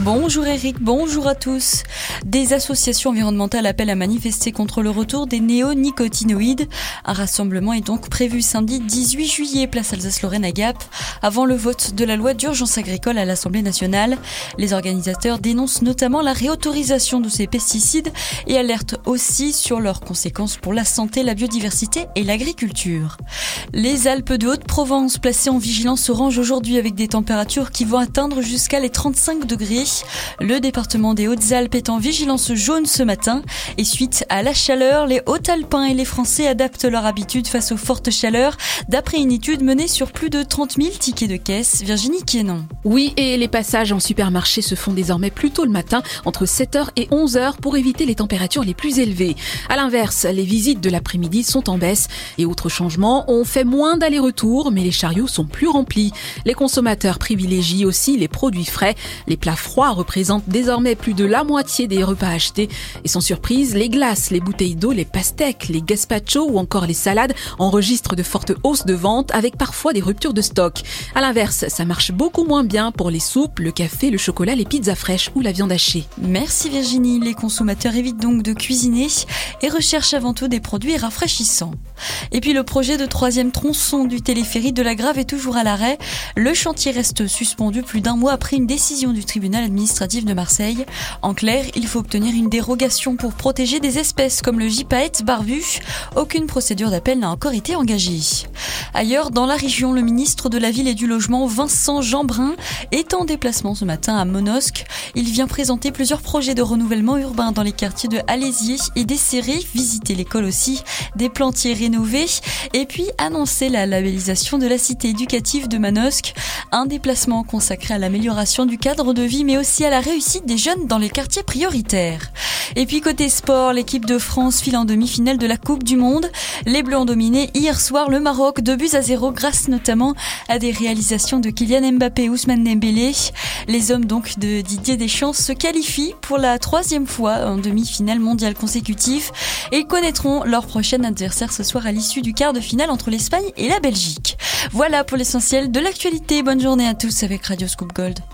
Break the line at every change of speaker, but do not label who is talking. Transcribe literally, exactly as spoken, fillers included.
Bonjour Eric, bonjour à tous. Des associations environnementales appellent à manifester contre le retour des néonicotinoïdes. Un rassemblement est donc prévu samedi dix-huit juillet, place Alsace-Lorraine à Gap, avant le vote de la loi d'urgence agricole à l'Assemblée nationale. Les organisateurs dénoncent notamment la réautorisation de ces pesticides et alertent aussi sur leurs conséquences pour la santé, la biodiversité et l'agriculture. Les Alpes de Haute-Provence placées en vigilance orange aujourd'hui avec des températures qui vont atteindre jusqu'à les trente-cinq degrés. Le département des Hautes-Alpes est en vigilance jaune ce matin et suite à la chaleur, les Hautes-Alpins et les Français adaptent leur habitude face aux fortes chaleurs d'après une étude menée sur plus de trente mille tickets de caisse. Virginie Quénon.
Oui, et les passages en supermarché se font désormais plus tôt le matin, entre sept heures et onze heures, pour éviter les températures les plus élevées. À l'inverse, les visites de l'après-midi sont en baisse et autre changement, on fait moins d'allers-retours, mais les chariots sont plus remplis. Les consommateurs privilégient aussi les produits frais. Les plats froids représentent désormais plus de la moitié des repas achetés. Et sans surprise, les glaces, les bouteilles d'eau, les pastèques, les gazpachos ou encore les salades enregistrent de fortes hausses de vente avec parfois des ruptures de stock. À l'inverse, ça marche beaucoup moins bien pour les soupes, le café, le chocolat, les pizzas fraîches ou la viande hachée.
Merci Virginie. Les consommateurs évitent donc de cuisiner et recherchent avant tout des produits rafraîchissants. Et puis le projet de troisième tronçon du téléphérique de la Grave est toujours à l'arrêt. Le chantier reste suspendu plus d'un mois après une décision du tribunal administratif de Marseille. En clair, il faut obtenir une dérogation pour protéger des espèces comme le gypaète barbu. Aucune procédure d'appel n'a encore été engagée. Ailleurs, dans la région, le ministre de la Ville et du Logement, Vincent Jeanbrun, est en déplacement ce matin à Monosque. Il vient présenter plusieurs projets de renouvellement urbain dans les quartiers de Alésier et d'Esséré, visiter l'école aussi, des plantiers rénovés et puis annoncer la labellisation de la cité éducative de Manosque, un déplacement consacré à l'amélioration du cadre de vie mais aussi à la réussite des jeunes dans les quartiers prioritaires. Et puis côté sport, l'équipe de France file en demi-finale de la Coupe du Monde. Les Bleus ont dominé hier soir le Maroc deux buts à zéro grâce notamment à des réalisations de Kylian Mbappé et Ousmane Dembélé. Les hommes donc de Didier Deschamps se qualifient pour la troisième fois en demi-finale mondiale consécutive et ils connaîtront leur prochain adversaire ce soir à l'issue du quart de finale entre l'Espagne et la Belgique. Voilà pour l'essentiel de l'actualité. Bonne journée à tous avec Radio Scoop Gold.